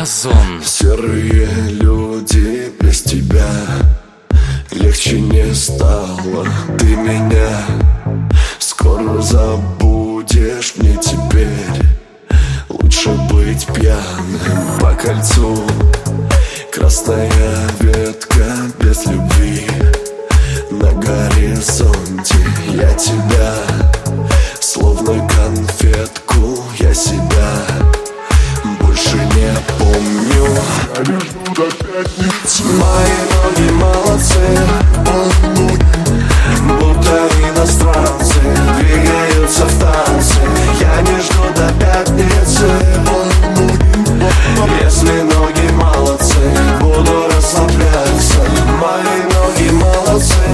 Озон. Серые люди без тебя легче не стало. Ты меня скоро забудешь. Мне теперь лучше быть пьяным по кольцу. Красная ветка без любви на горизонте. Я тебя словно конфетку, я себя больше не помню. Я лежу до пятницы. Мои ноги молодцы, будто иностранцы, двигаются в танце. Я не жду до пятницы. Если ноги молодцы, буду расслабляться. Мои ноги молодцы,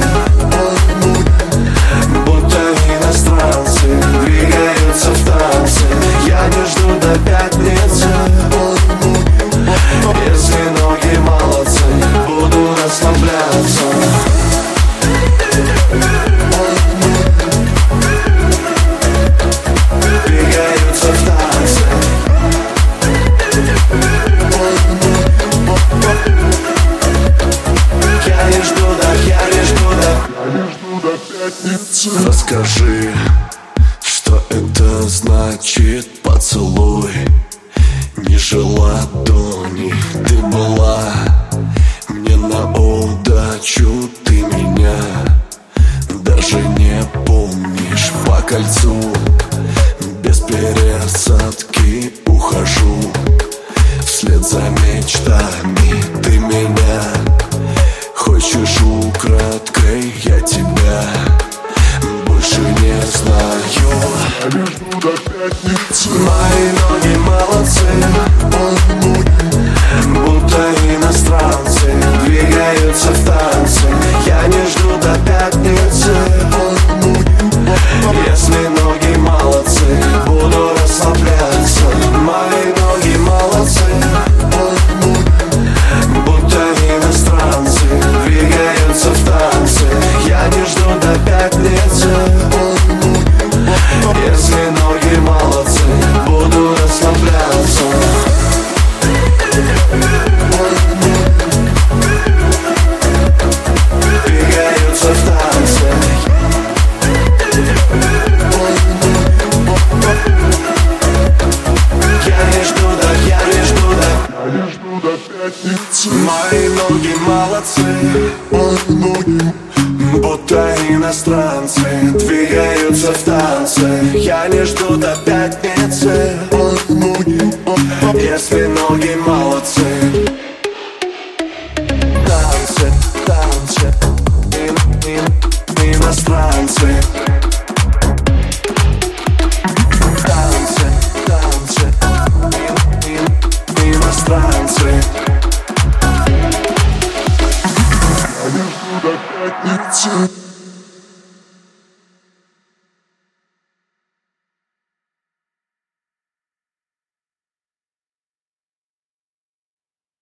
будто иностранцы, двигаются в танце. Я не жду до пятницы. Если ноги молодцы, буду расслабляться. Двигаются в танце. Я не жду до Пятницы. Расскажи, что это значит поцелуй ниже ладони. Ты была мне на удачу, ты меня даже не помнишь. По кольцу без пересадки ухожу вслед за мечтами. Ты меня хочешь украдкой, я тебя больше не знаю. Я лежу до пятницы. Мои ноги молодцы, будто иностранцы, двигаются в танце. Я не жду до пятницы. Если ноги молодцы, буду расслабляться. Мои ноги молодцы, будто иностранцы, двигаются в танце. Я не жду до пятницы. Если ноги молодцы, буду расслабляться. Двигаются в танце. Я не жду до пятницы. Мои ноги молодцы, будто иностранцы, двигаются в танце. Я не жду до пятницы. Если ноги молодцы. Танцы, танцы, иностранцы. Танцы, танцы, иностранцы. Я лежу до пятницы.